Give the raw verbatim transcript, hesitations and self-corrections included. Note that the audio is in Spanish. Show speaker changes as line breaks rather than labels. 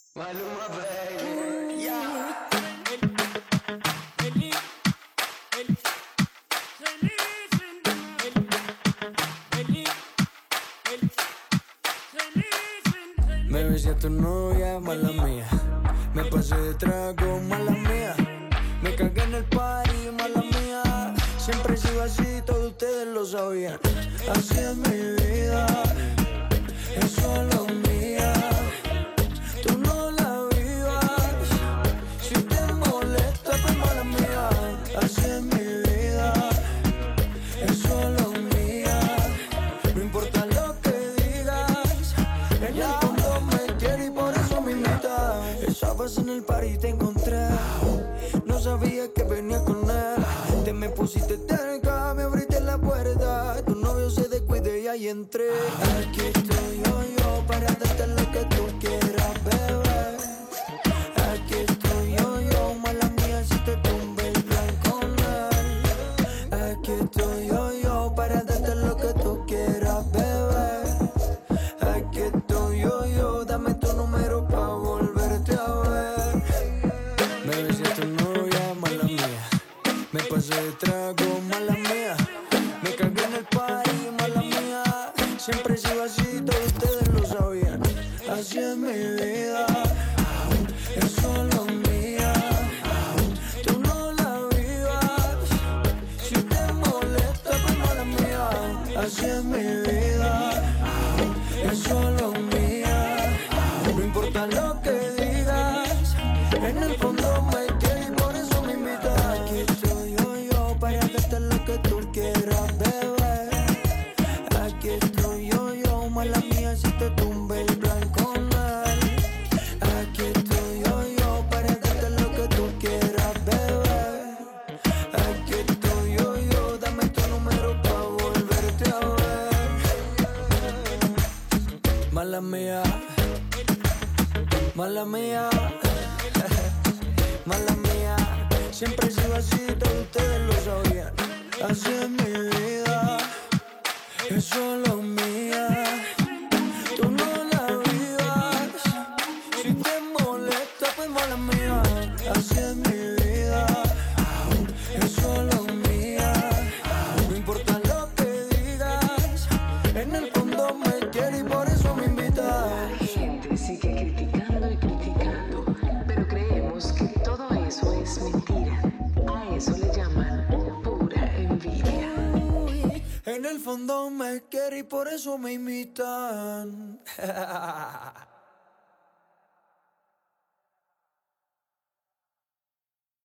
Maluma, baby. Yeah.
Me besé a tu novia, mala mía. Me pasé de trago, mala mía. Me cagué en el party, mala mía. Siempre he sido así, todos ustedes lo sabían. Así es mi vida, es solo mía. Tú no la vivas, si te molesta, pues mala mía. Así es mi vida, es solo mía. No importa lo que digas, en el fondo me quiere y por eso me invita. Estabas en el party y te encontré, no sabía que venía con él. Te me pusiste cerca, me abriste la puerta. Tu novio se descuide y ahí entré. Aquí estoy yo, yo, para darte lo que tú quieras, bebé. Aquí estoy yo, yo, mala mía, si te tumbe el plan con él. Aquí estoy yo, yo, para darte lo que tú quieras, bebé. Aquí estoy yo, yo, dame tu número pa' volverte a ver. Me besé a tu novia, mala mía. Me pasé de trago, mala mía. Me cagué en el party, mala mía. Siempre he sido así, todos ustedes lo sabían. Así es mi vida, es solo mía. Tú no la vivas, si te molesta, pues mala mía. Así es mi vida, es solo mía. No importa lo que digas, en el fondo me quieres y por eso me invitas. Aquí estoy yo, yo, para darte lo que tú quieras, bebé. Aquí estoy yo, yo, mala mía, si te tumbe el plan con él. Aquí estoy yo, yo, para darte lo que tú quieras, bebé. Aquí estoy yo, yo, dame tu número pa' volverte a ver. Mala mía, mala mía, mala mía. Siempre he sido así, todos ustedes lo sabían. Así es mi vida, es solo mía. Tú no la vivas, si te molesta, pues mala mía. Así es mi vida, es solo mía. No importa lo que digas, en el fondo me quiere y por eso me invitas.
La gente sigue criticando y criticando, pero creemos que todo eso es mentira. A eso le llaman pura envidia.
En el fondo me quiere y por eso me imitan.